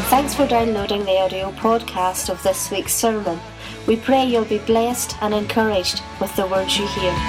Thanks for downloading the audio podcast of this week's sermon. We pray you'll be blessed and encouraged with the words you hear.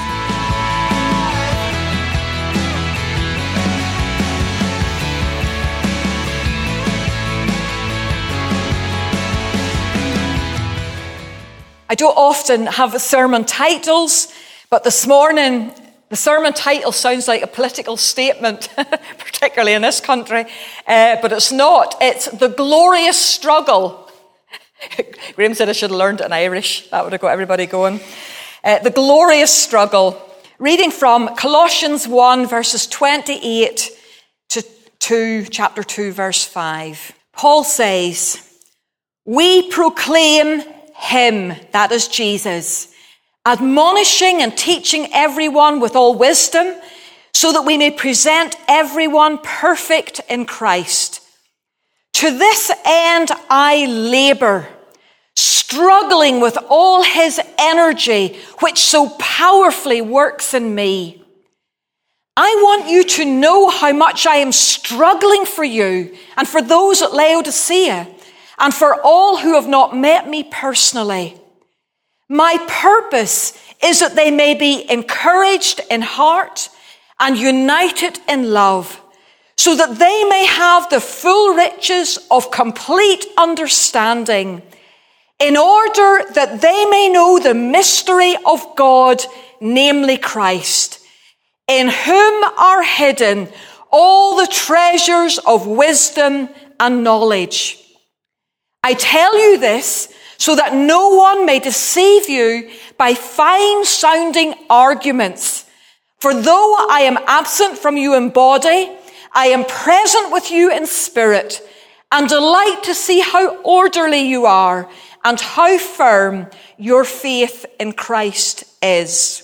I don't often have sermon titles, but this morning the sermon title sounds like a political statement, particularly in this country, but it's not. It's The Glorious Struggle. Graham said I should have learned it in Irish. That would have got everybody going. The Glorious Struggle. Reading from Colossians 1, verses 28 to chapter 2, verse 5. Paul says, "We proclaim him," that is Jesus, "admonishing and teaching everyone with all wisdom, so that we may present everyone perfect in Christ. To this end I labor, struggling with all his energy, which so powerfully works in me. I want you to know how much I am struggling for you and for those at Laodicea, and for all who have not met me personally. My purpose is that they may be encouraged in heart and united in love, so that they may have the full riches of complete understanding, in order that they may know the mystery of God, namely Christ, in whom are hidden all the treasures of wisdom and knowledge. I tell you this so that no one may deceive you by fine-sounding arguments. For though I am absent from you in body, I am present with you in spirit, and delight to see how orderly you are and how firm your faith in Christ is."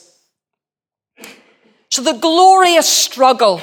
So the glorious struggle.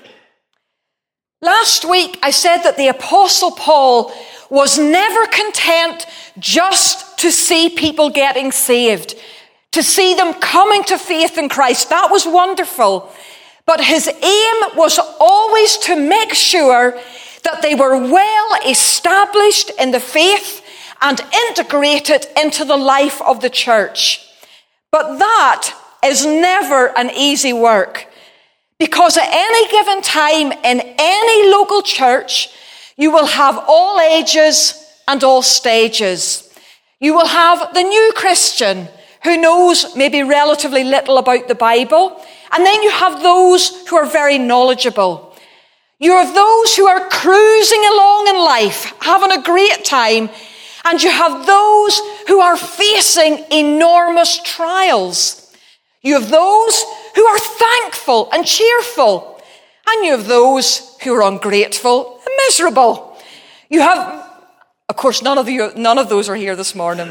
Last week I said that the Apostle Paul was never content just to see people getting saved, to see them coming to faith in Christ. That was wonderful. But his aim was always to make sure that they were well established in the faith and integrated into the life of the church. But that is never an easy work, because at any given time in any local church, you will have all ages and all stages. You will have the new Christian who knows maybe relatively little about the Bible, and then you have those who are very knowledgeable. You have those who are cruising along in life, having a great time, and you have those who are facing enormous trials. You have those who are thankful and cheerful, and you have those who are ungrateful and miserable. You have, of course, none of those are here this morning.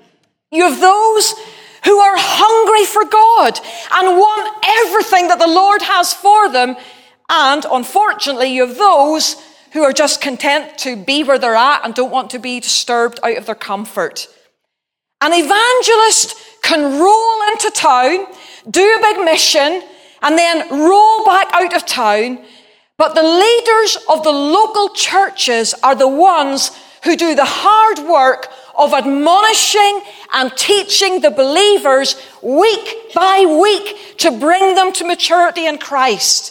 You have those who are hungry for God and want everything that the Lord has for them. And unfortunately, you have those who are just content to be where they're at and don't want to be disturbed out of their comfort. An evangelist can roll into town, do a big mission, and then roll back out of town. But the leaders of the local churches are the ones who do the hard work of admonishing and teaching the believers week by week to bring them to maturity in Christ.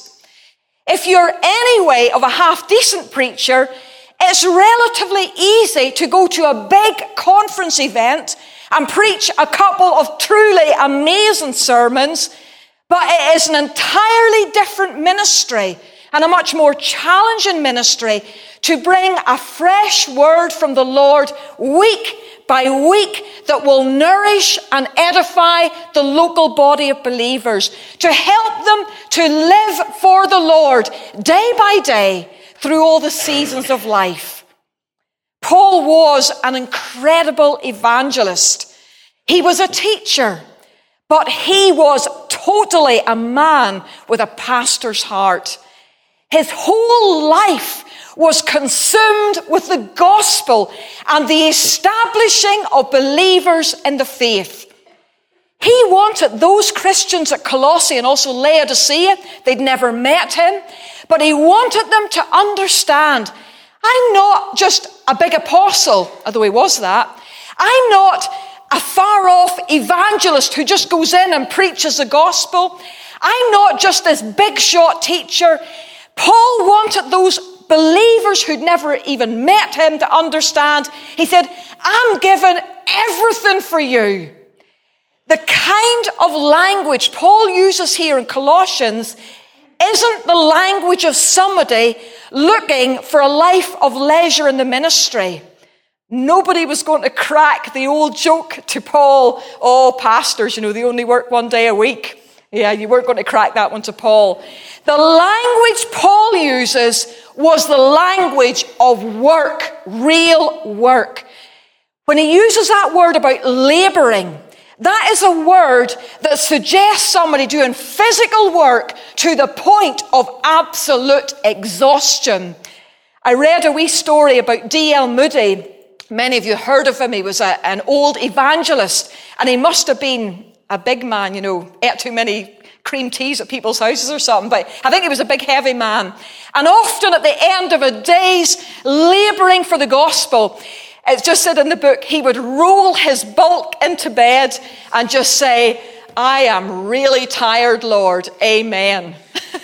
If you're anyway of a half-decent preacher, it's relatively easy to go to a big conference event and preach a couple of truly amazing sermons, but it is an entirely different ministry and a much more challenging ministry to bring a fresh word from the Lord week by week that will nourish and edify the local body of believers, to help them to live for the Lord day by day through all the seasons of life. Paul was an incredible evangelist. He was a teacher, but he was totally a man with a pastor's heart. His whole life was consumed with the gospel and the establishing of believers in the faith. He wanted those Christians at Colossae and also Laodicea, they'd never met him, but he wanted them to understand I'm not just a big apostle, although he was that. I'm not a far-off evangelist who just goes in and preaches the gospel. I'm not just this big-shot teacher. Paul wanted those believers who'd never even met him to understand. He said, I'm giving everything for you. The kind of language Paul uses here in Colossians isn't the language of somebody looking for a life of leisure in the ministry. Nobody was going to crack the old joke to Paul, oh, pastors, they only work one day a week. Yeah, you weren't going to crack that one to Paul. The language Paul uses was the language of work, real work. When he uses that word about laboring, that is a word that suggests somebody doing physical work to the point of absolute exhaustion. I read a wee story about D.L. Moody. Many of you heard of him. He was an old evangelist, and he must have been a big man, ate too many cream teas at people's houses or something, but I think he was a big, heavy man. And often at the end of a day's labouring for the gospel, it's just said in the book, he would roll his bulk into bed and just say, I am really tired, Lord. Amen.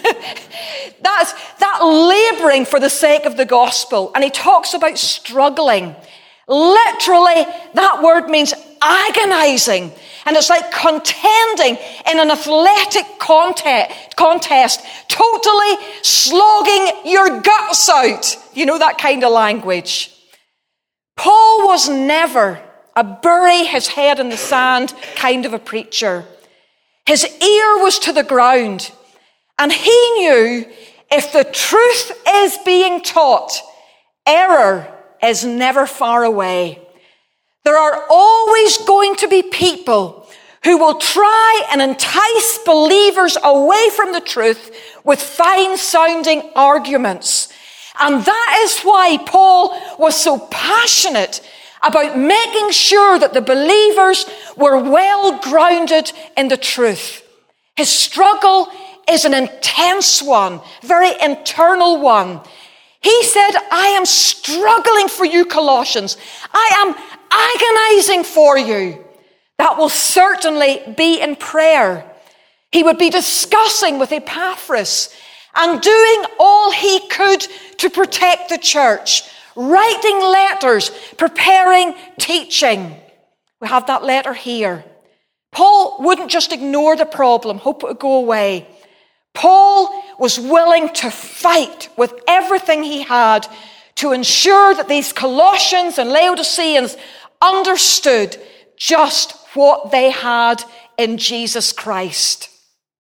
That's that labouring for the sake of the gospel. And he talks about struggling. Literally, that word means agonizing. And it's like contending in an athletic contest, totally slogging your guts out. You know that kind of language. Paul was never a bury his head in the sand kind of a preacher. His ear was to the ground. And he knew if the truth is being taught, error is never far away. There are always going to be people who will try and entice believers away from the truth with fine-sounding arguments. And that is why Paul was so passionate about making sure that the believers were well grounded in the truth. His struggle is an intense one, very internal one. He said, I am struggling for you, Colossians. I am agonizing for you. That will certainly be in prayer. He would be discussing with Epaphras and doing all he could to protect the church, writing letters, preparing teaching. We have that letter here. Paul wouldn't just ignore the problem, hope it would go away. Paul was willing to fight with everything he had to ensure that these Colossians and Laodiceans understood just what they had in Jesus Christ.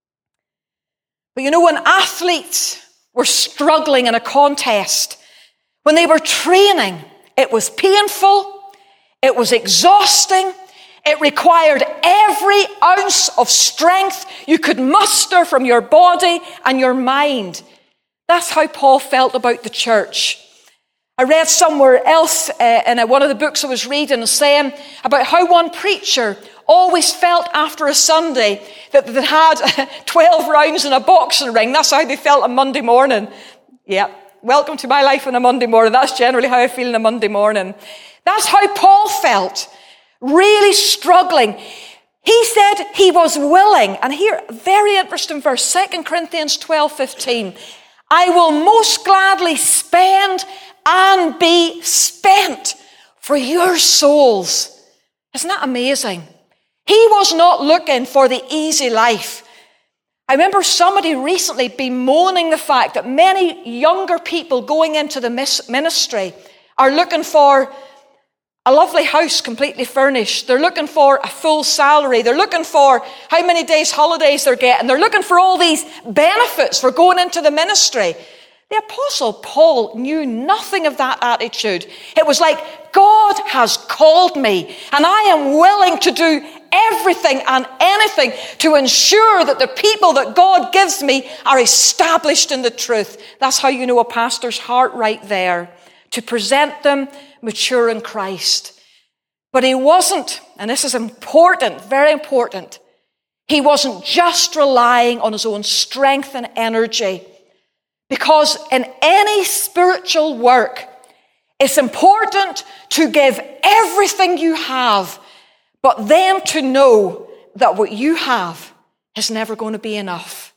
But when athletes were struggling in a contest, when they were training, it was painful, it was exhausting, it required every ounce of strength you could muster from your body and your mind. That's how Paul felt about the church. I read somewhere else in one of the books I was reading saying about how one preacher always felt after a Sunday that they had 12 rounds in a boxing ring. That's how they felt on Monday morning. Yeah, welcome to my life on a Monday morning. That's generally how I feel on a Monday morning. That's how Paul felt, really struggling. He said he was willing, and here, very interesting verse, 2 Corinthians 12:15. I will most gladly spend and be spent for your souls. Isn't that amazing? He was not looking for the easy life. I remember somebody recently bemoaning the fact that many younger people going into the ministry are looking for a lovely house completely furnished. They're looking for a full salary. They're looking for how many days holidays they're getting. They're looking for all these benefits for going into the ministry. The Apostle Paul knew nothing of that attitude. It was like, God has called me, and I am willing to do everything and anything to ensure that the people that God gives me are established in the truth. That's how you know a pastor's heart right there, to present them mature in Christ. But he wasn't, and this is important, very important, he wasn't just relying on his own strength and energy. Because in any spiritual work, It's important to give everything you have, but then to know that what you have is never going to be enough.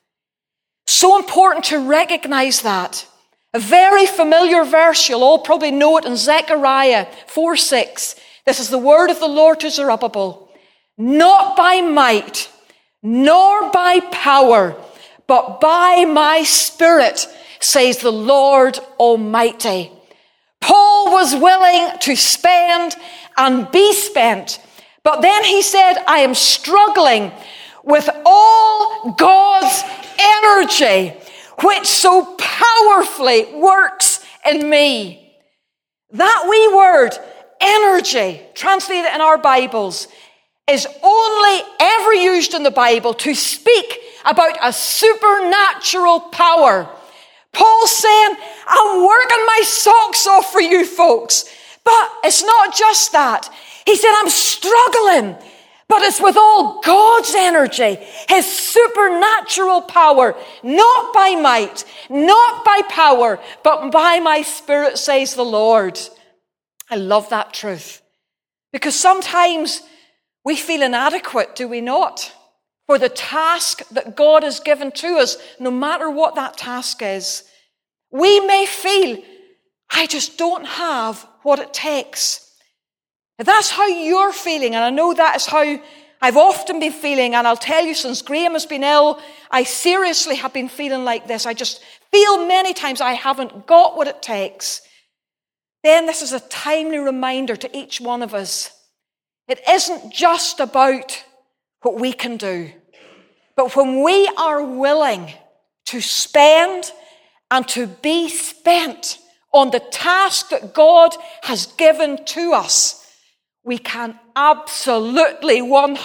So important to recognize that. A very familiar verse, you'll all probably know it in Zechariah 4:6. This is the word of the Lord to Zerubbabel. Not by might, nor by power, but by my Spirit, says the Lord Almighty. Paul was willing to spend and be spent, but then he said, I am struggling with all God's energy, which so powerfully works in me. That wee word, energy, translated in our Bibles, is only ever used in the Bible to speak about a supernatural power. Paul's saying, I'm working my socks off for you folks. But it's not just that. He said, I'm struggling, but it's with all God's energy, his supernatural power, not by might, not by power, but by my Spirit, says the Lord. I love that truth. Because sometimes we feel inadequate, do we not? For the task that God has given to us, no matter what that task is. We may feel, I just don't have what it takes. If that's how you're feeling, and I know that is how I've often been feeling, and I'll tell you, since Graham has been ill, I seriously have been feeling like this. I just feel many times I haven't got what it takes. Then this is a timely reminder to each one of us. It isn't just about what we can do, but when we are willing to spend and to be spent on the task that God has given to us, we can absolutely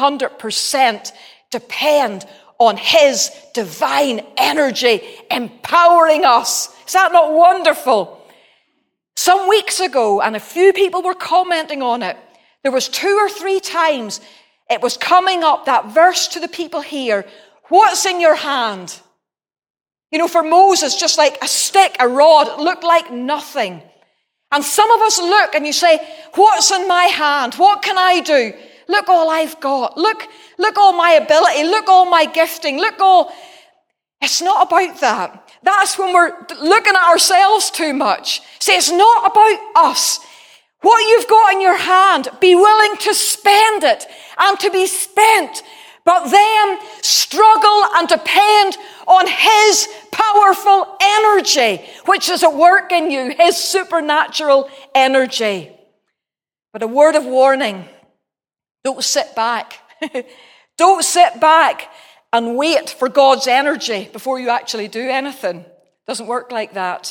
100% depend on his divine energy empowering us. Is that not wonderful? Some weeks ago, and a few people were commenting on it, there was 2 or 3 times it was coming up, that verse to the people here, what's in your hand? You know, for Moses, just like a stick, a rod, it looked like nothing. And some of us look and you say, what's in my hand? What can I do? Look all I've got. Look all my ability. Look all my gifting. Look all... It's not about that. That's when we're looking at ourselves too much. See, it's not about us. What you've got in your hand, be willing to spend it and to be spent, but then struggle and depend on his powerful energy, which is at work in you, his supernatural energy. But a word of warning, don't sit back. Don't sit back and wait for God's energy before you actually do anything. It doesn't work like that.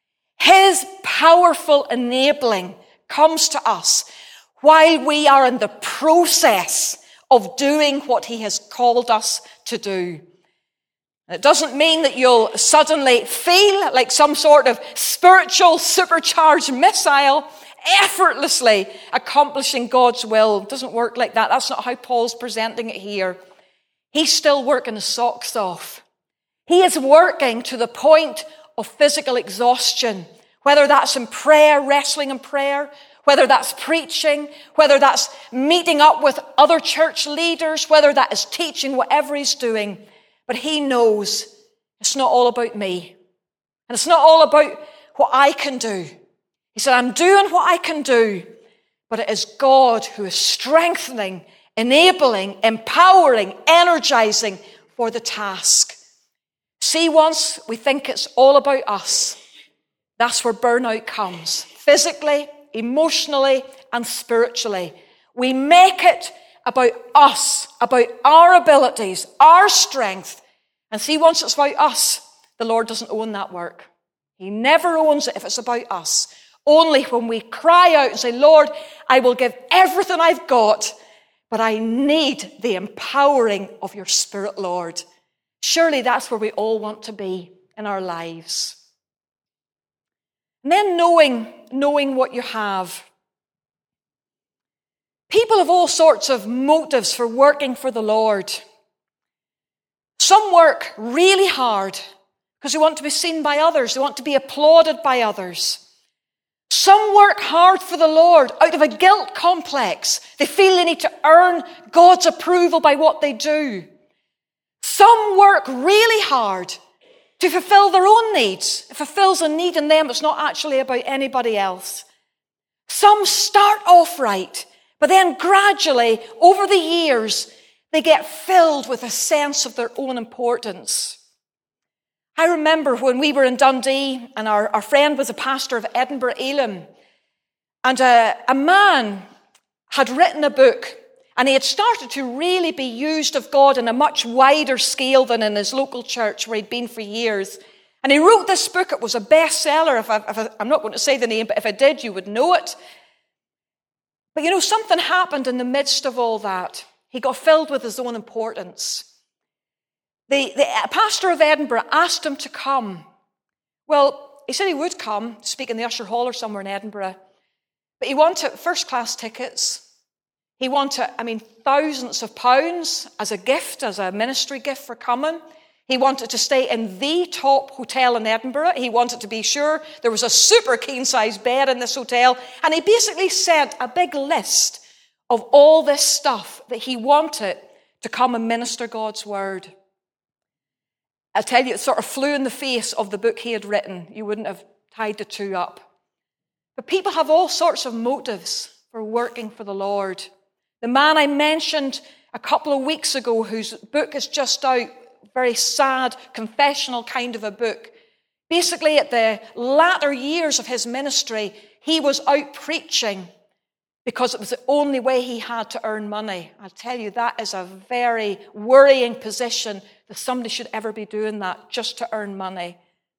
His powerful enabling comes to us while we are in the process of doing what he has called us to do. It doesn't mean that you'll suddenly feel like some sort of spiritual supercharged missile effortlessly accomplishing God's will. It doesn't work like that. That's not how Paul's presenting it here. He's still working his socks off. He is working to the point of physical exhaustion, whether that's in prayer, wrestling in prayer, whether that's preaching, whether that's meeting up with other church leaders, whether that is teaching, whatever he's doing. But he knows it's not all about me. And it's not all about what I can do. He said, I'm doing what I can do, but it is God who is strengthening, enabling, empowering, energizing for the task. See, once we think it's all about us, that's where burnout comes. Physically, emotionally, and spiritually. We make it about us, about our abilities, our strength. And see, once it's about us, the Lord doesn't own that work. He never owns it if it's about us. Only when we cry out and say, Lord, I will give everything I've got, but I need the empowering of your Spirit, Lord. Surely that's where we all want to be in our lives. And then knowing what you have. People have all sorts of motives for working for the Lord. Some work really hard because they want to be seen by others. They want to be applauded by others. Some work hard for the Lord out of a guilt complex. They feel they need to earn God's approval by what they do. Some work really hard to fulfill their own needs. It fulfills a need in them. It's not actually about anybody else. Some start off right, but then gradually, over the years, they get filled with a sense of their own importance. I remember when we were in Dundee, and our friend was a pastor of Edinburgh Elim, and a man had written a book, and he had started to really be used of God on a much wider scale than in his local church where he'd been for years. And he wrote this book. It was a bestseller. I'm not going to say the name, but if I did, you would know it. But something happened in the midst of all that. He got filled with his own importance. The pastor of Edinburgh asked him to come. Well, he said he would come, speak in the Usher Hall or somewhere in Edinburgh. But he wanted first-class tickets. He wanted, thousands of pounds as a gift, as a ministry gift for coming. He wanted to stay in the top hotel in Edinburgh. He wanted to be sure there was a super king-size bed in this hotel. And he basically sent a big list of all this stuff that he wanted to come and minister God's word. I tell you, it sort of flew in the face of the book he had written. You wouldn't have tied the two up. But people have all sorts of motives for working for the Lord. The man I mentioned a couple of weeks ago, whose book is just out, very sad, confessional kind of a book. Basically, at the latter years of his ministry, he was out preaching because it was the only way he had to earn money. I tell you, that is a very worrying position that somebody should ever be doing that just to earn money.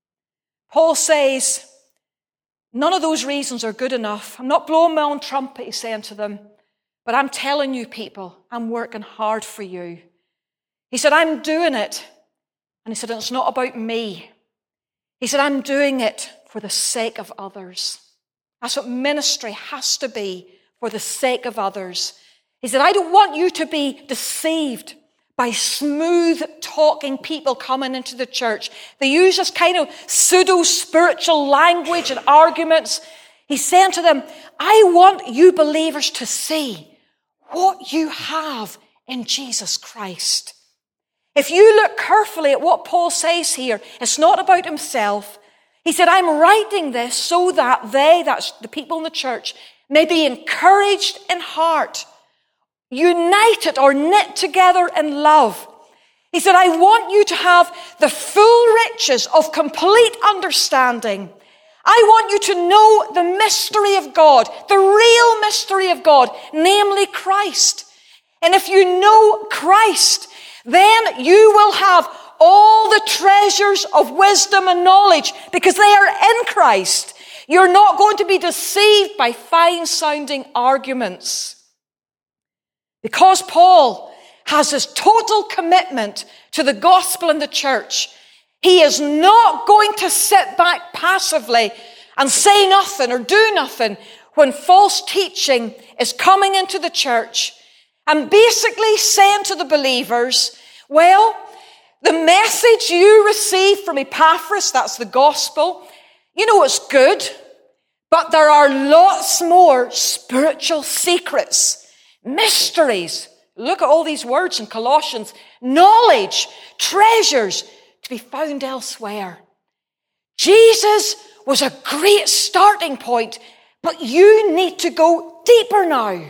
Paul says, none of those reasons are good enough. I'm not blowing my own trumpet, he's saying to them, but I'm telling you people, I'm working hard for you. He said, I'm doing it. And he said, it's not about me. He said, I'm doing it for the sake of others. That's what ministry has to be, for the sake of others. He said, I don't want you to be deceived by smooth-talking people coming into the church. They use this kind of pseudo-spiritual language and arguments. He's saying to them, I want you believers to see what you have in Jesus Christ. If you look carefully at what Paul says here, it's not about himself. He said, I'm writing this so that that's the people in the church, may be encouraged in heart, united or knit together in love. He said, I want you to have the full riches of complete understanding. I want you to know the mystery of God, the real mystery of God, namely Christ. And if you know Christ, then you will have all the treasures of wisdom and knowledge because they are in Christ. You're not going to be deceived by fine-sounding arguments. Because Paul has this total commitment to the gospel and the church, he is not going to sit back passively and say nothing or do nothing when false teaching is coming into the church and basically saying to the believers, well, the message you received from Epaphras, that's the gospel, it's good, but there are lots more spiritual secrets, mysteries. Look at all these words in Colossians. Knowledge, treasures to be found elsewhere. Jesus was a great starting point, but you need to go deeper now.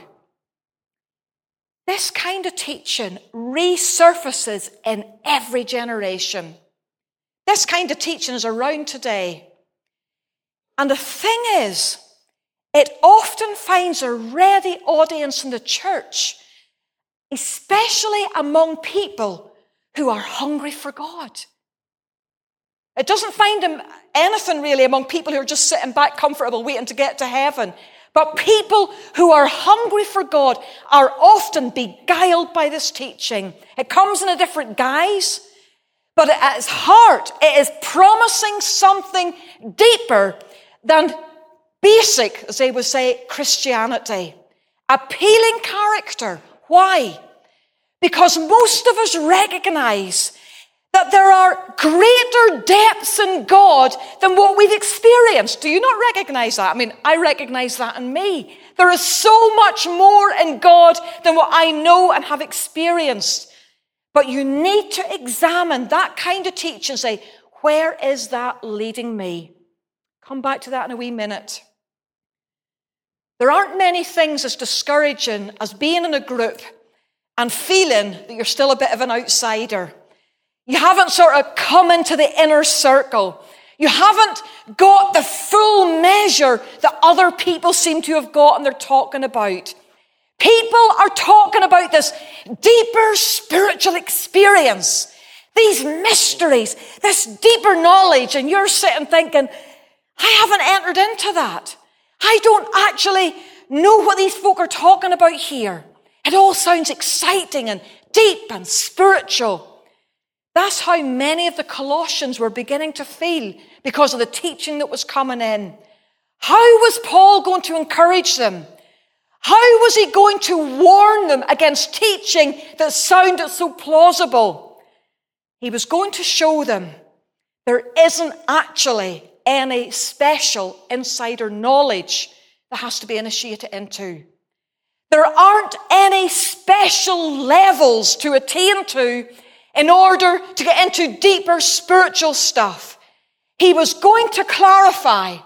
This kind of teaching resurfaces in every generation. This kind of teaching is around today. And the thing is, it often finds a ready audience in the church, especially among people who are hungry for God. It doesn't find anything really among people who are just sitting back comfortable waiting to get to heaven. But people who are hungry for God are often beguiled by this teaching. It comes in a different guise, but at its heart, it is promising something deeper than basic, as they would say, Christianity. Appealing character. Why? Because most of us recognize that there are greater depths in God than what we've experienced. Do you not recognize that? I mean, I recognize that in me. There is so much more in God than what I know and have experienced. But you need to examine that kind of teaching and say, where is that leading me? Come back to that in a wee minute. There aren't many things as discouraging as being in a group and feeling that you're still a bit of an outsider. You haven't sort of come into the inner circle. You haven't got the full measure that other people seem to have got and they're talking about. People are talking about this deeper spiritual experience, these mysteries, this deeper knowledge, and you're sitting thinking, I haven't entered into that. I don't actually know what these folk are talking about here. It all sounds exciting and deep and spiritual. That's how many of the Colossians were beginning to feel because of the teaching that was coming in. How was Paul going to encourage them? How was he going to warn them against teaching that sounded so plausible? He was going to show them there isn't actually any special insider knowledge that has to be initiated into. There aren't any special levels to attain to in order to get into deeper spiritual stuff. He was going to clarify,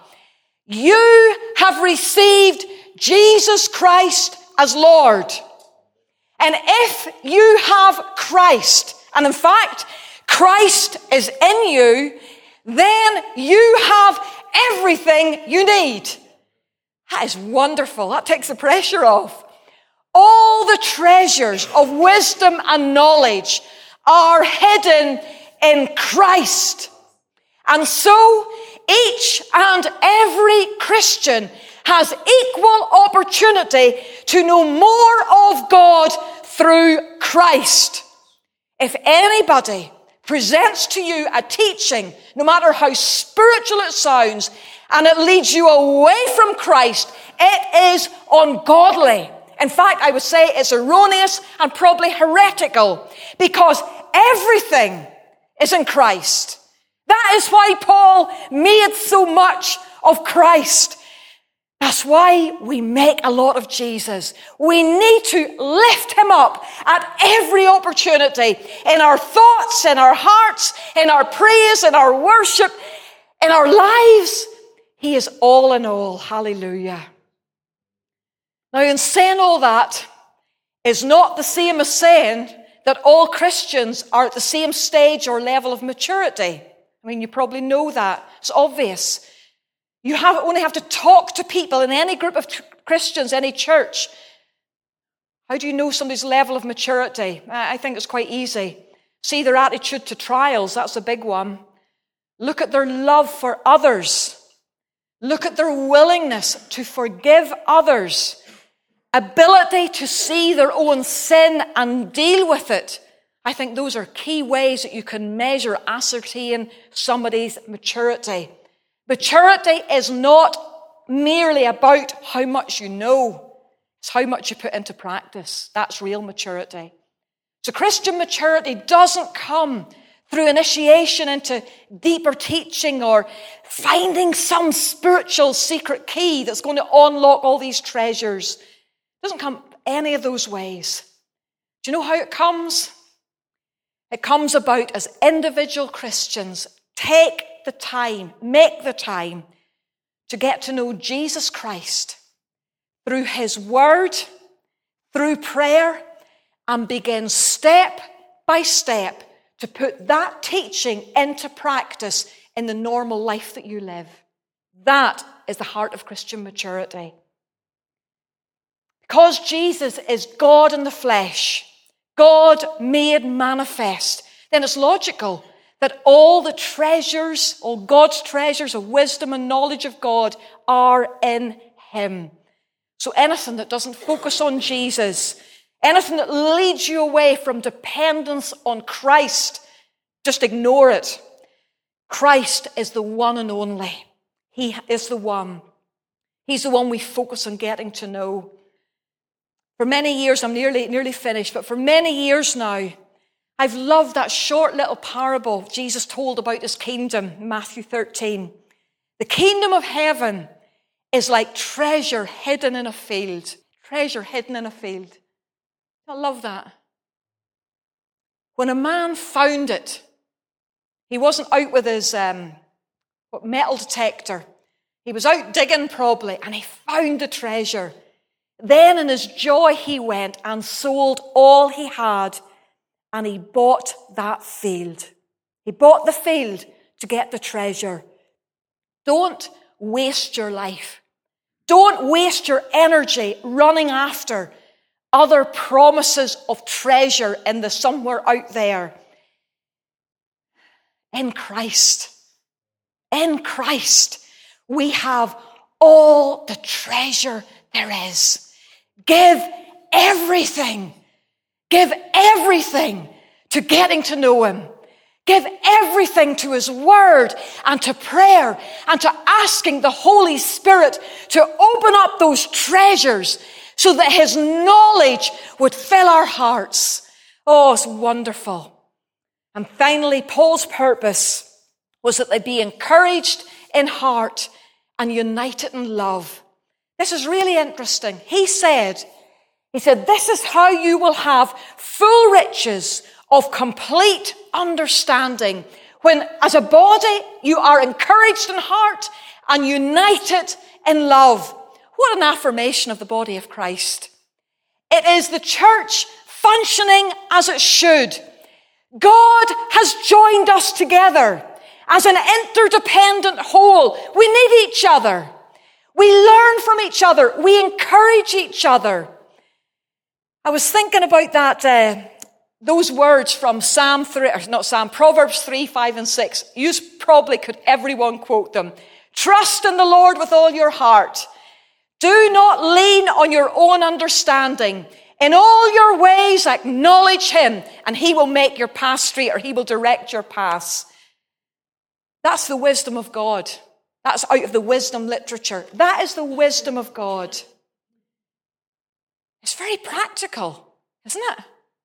you have received Jesus Christ as Lord. And if you have Christ, and in fact, Christ is in you, then you have everything you need. That is wonderful. That takes the pressure off. All the treasures of wisdom and knowledge are hidden in Christ. And so each and every Christian has equal opportunity to know more of God through Christ. If anybody presents to you a teaching, no matter how spiritual it sounds, and it leads you away from Christ, it is ungodly. In fact, I would say it's erroneous and probably heretical, because everything is in Christ. That is why Paul made so much of Christ. That's why we make a lot of Jesus. We need to lift him up at every opportunity, in our thoughts, in our hearts, in our praise, in our worship, in our lives. He is all in all. Hallelujah. Now, in saying all that is not the same as saying that all Christians are at the same stage or level of maturity. I mean, you probably know that. It's obvious. You only have to talk to people in any group of Christians, any church. How do you know somebody's level of maturity? I think it's quite easy. See their attitude to trials. That's a big one. Look at their love for others. Look at their willingness to forgive others. Ability to see their own sin and deal with it. I think those are key ways that you can measure, ascertain somebody's maturity. Maturity is not merely about how much you know. It's how much you put into practice. That's real maturity. So Christian maturity doesn't come through initiation into deeper teaching or finding some spiritual secret key that's going to unlock all these treasures. It doesn't come any of those ways. Do you know how it comes? It comes about as individual Christians take the time, make the time to get to know Jesus Christ through his word, through prayer, and begin step by step to put that teaching into practice in the normal life that you live. That is the heart of Christian maturity. Because Jesus is God in the flesh, God made manifest, then it's logical that all the treasures, all God's treasures of wisdom and knowledge of God are in him. So anything that doesn't focus on Jesus, anything that leads you away from dependence on Christ, just ignore it. Christ is the one and only. He is the one. He's the one we focus on getting to know. For many years, I'm nearly finished, but for many years now, I've loved that short little parable Jesus told about his kingdom, Matthew 13. The kingdom of heaven is like treasure hidden in a field. Treasure hidden in a field. I love that. When a man found it, he wasn't out with his metal detector. He was out digging probably, and he found the treasure. Then in his joy he went and sold all he had, and he bought that field. He bought the field to get the treasure. Don't waste your life. Don't waste your energy running after other promises of treasure in the somewhere out there. In Christ, we have all the treasure there is. Give everything to getting to know him. Give everything to his word and to prayer and to asking the Holy Spirit to open up those treasures so that his knowledge would fill our hearts. Oh, it's wonderful. And finally, Paul's purpose was that they be encouraged in heart and united in love. This is really interesting. He said, this is how you will have full riches of complete understanding when as a body you are encouraged in heart and united in love. What an affirmation of the body of Christ. It is the church functioning as it should. God has joined us together as an interdependent whole. We need each other. We learn from each other. We encourage each other. I was thinking about that, those words from Proverbs 3, 5, and 6. You probably could everyone quote them. Trust in the Lord with all your heart. Do not lean on your own understanding. In all your ways acknowledge him, and he will make your path straight, or he will direct your paths. That's the wisdom of God. That's out of the wisdom literature. That is the wisdom of God. It's very practical, isn't it?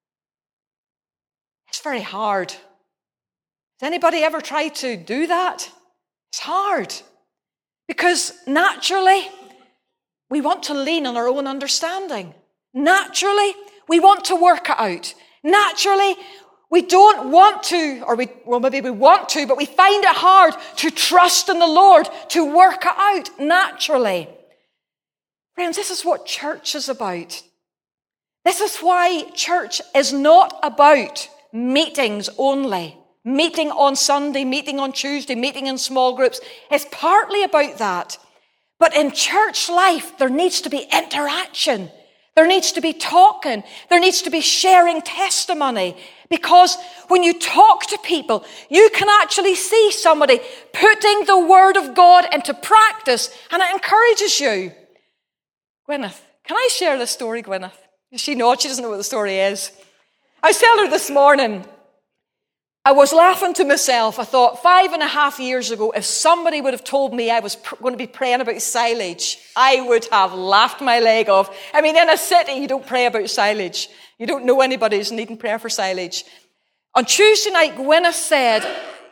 It's very hard. Has anybody ever tried to do that? It's hard. Because naturally, we want to lean on our own understanding. Naturally, we want to work it out. Naturally, we don't want to, maybe we want to, but we find it hard to trust in the Lord, to work it out naturally. Friends, this is what church is about. This is why church is not about meetings only. Meeting on Sunday, meeting on Tuesday, meeting in small groups. It's partly about that. But in church life, there needs to be interaction. There needs to be talking. There needs to be sharing testimony. Because when you talk to people, you can actually see somebody putting the word of God into practice, and it encourages you. Gwyneth, can I share this story, Gwyneth? She nods, she doesn't know what the story is. I was telling her this morning, I was laughing to myself. I thought 5.5 years ago, if somebody would have told me I was going to be praying about silage, I would have laughed my leg off. I mean, in a city, you don't pray about silage. You don't know anybody who's needing prayer for silage. On Tuesday night, Gwyneth said,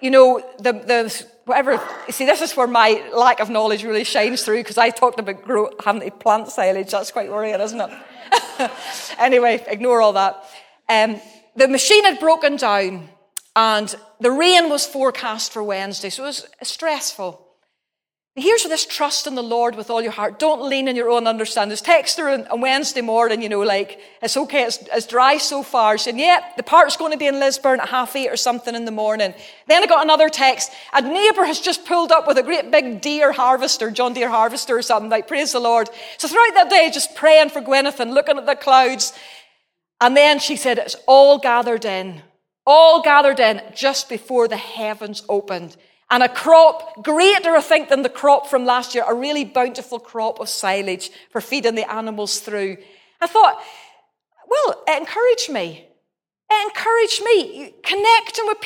whatever. You see, this is where my lack of knowledge really shines through, because I talked about having to plant silage. That's quite worrying, isn't it? Anyway, ignore all that. The machine had broken down. And the rain was forecast for Wednesday, so it was stressful. But here's this trust in the Lord with all your heart. Don't lean on your own understanding. There's text her on Wednesday morning, it's okay, it's dry so far. She said, the part's going to be in Lisburn at 8:30 or something in the morning. Then I got another text. A neighbour has just pulled up with a great big John Deere harvester or something, praise the Lord. So throughout that day, just praying for Gwyneth and looking at the clouds. And then she said, it's all gathered in just before the heavens opened. And a crop, greater, I think, than the crop from last year, a really bountiful crop of silage for feeding the animals through. I thought, well, it encouraged me. Connecting with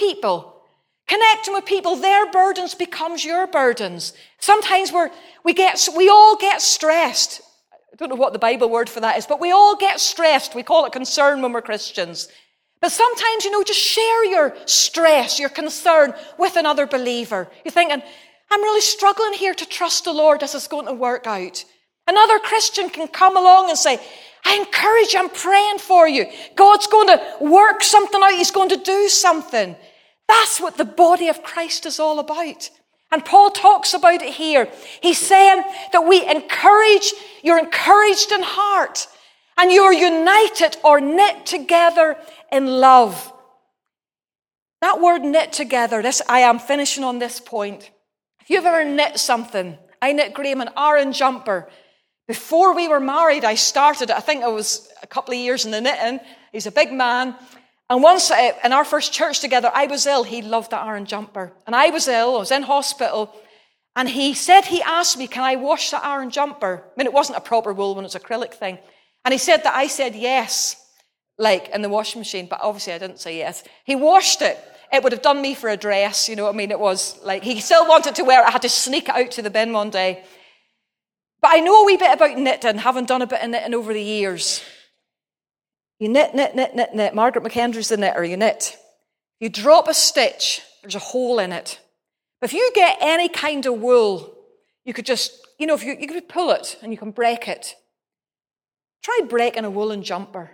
people. Their burdens becomes your burdens. Sometimes we all get stressed. I don't know what the Bible word for that is, but we all get stressed. We call it concern when we're Christians. But sometimes, just share your stress, your concern with another believer. You're thinking, I'm really struggling here to trust the Lord as it's going to work out. Another Christian can come along and say, I encourage you, I'm praying for you. God's going to work something out. He's going to do something. That's what the body of Christ is all about. And Paul talks about it here. He's saying that you're encouraged in heart, and you're united or knit together in love. That word knit together, I am finishing on this point. If you've ever knit something, I knit Graham an orange jumper. Before we were married, I started it. I think I was a couple of years in the knitting. He's a big man. And once in our first church together, I was ill. He loved that orange jumper. And I was ill. I was in hospital. And he asked me, can I wash that orange jumper? I mean, it wasn't a proper wool one. It was an acrylic thing. And he said that I said yes, like in the washing machine. But obviously I didn't say yes. He washed it. It would have done me for a dress. You know what I mean? It was like, he still wanted to wear it. I had to sneak it out to the bin one day. But I know a wee bit about knitting, having done a bit of knitting over the years. You knit. Margaret McKendry's the knitter. You knit. You drop a stitch, there's a hole in it. But if you get any kind of wool, you could just, you could pull it and you can break it. Try breaking a woolen jumper.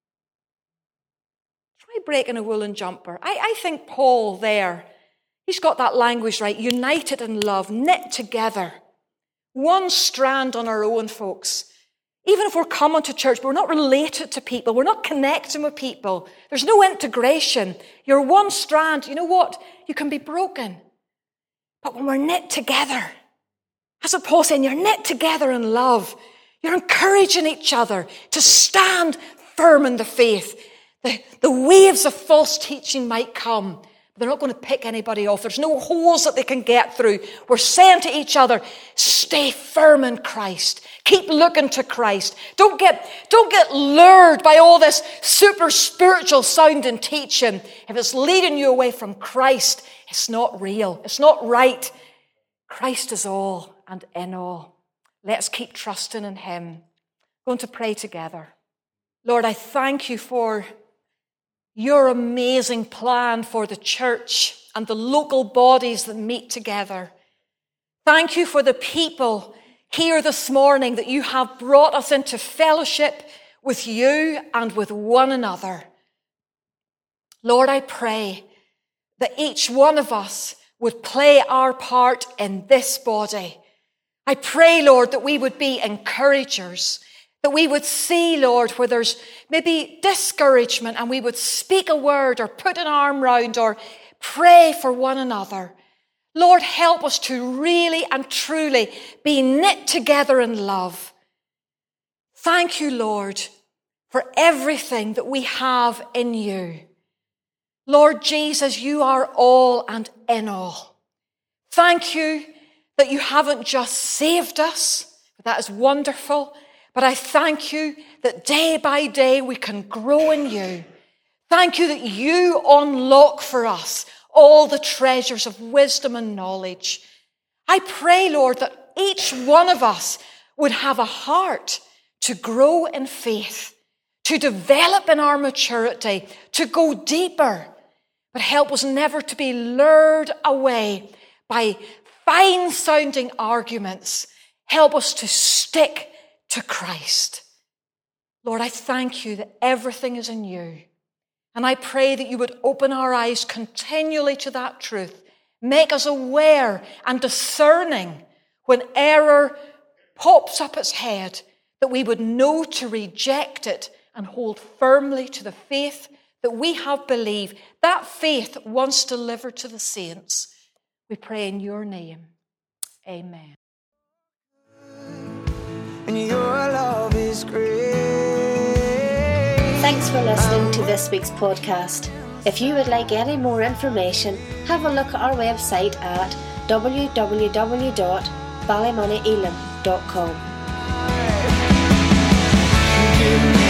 I think Paul there, he's got that language right. United in love, knit together. One strand on our own, folks. Even if we're coming to church, but we're not related to people, we're not connecting with people, there's no integration. You're one strand. You know what? You can be broken. But when we're knit together, that's what Paul's saying, you're knit together in love. You're encouraging each other to stand firm in the faith. The waves of false teaching might come, but they're not going to pick anybody off. There's no holes that they can get through. We're saying to each other, stay firm in Christ. Keep looking to Christ. Don't get lured by all this super spiritual sounding teaching. If it's leading you away from Christ, it's not real. It's not right. Christ is all and in all. Let's keep trusting in him. We're going to pray together. Lord, I thank you for your amazing plan for the church and the local bodies that meet together. Thank you for the people here this morning that you have brought us into fellowship with you and with one another. Lord, I pray that each one of us would play our part in this body. I pray, Lord, that we would be encouragers, that we would see, Lord, where there's maybe discouragement and we would speak a word or put an arm round or pray for one another. Lord, help us to really and truly be knit together in love. Thank you, Lord, for everything that we have in you. Lord Jesus, you are all and in all. Thank you that you haven't just saved us, that is wonderful, but I thank you that day by day we can grow in you. Thank you that you unlock for us all the treasures of wisdom and knowledge. I pray, Lord, that each one of us would have a heart to grow in faith, to develop in our maturity, to go deeper, but help us never to be lured away by fine-sounding arguments. Help us to stick to Christ. Lord, I thank you that everything is in you. And I pray that you would open our eyes continually to that truth. Make us aware and discerning when error pops up its head, that we would know to reject it and hold firmly to the faith that we have believed. That faith once delivered to the saints. We pray in your name. Amen. And your love is great. Thanks for listening to this week's podcast. If you would like any more information, have a look at our website at www.ballymoneyelam.com.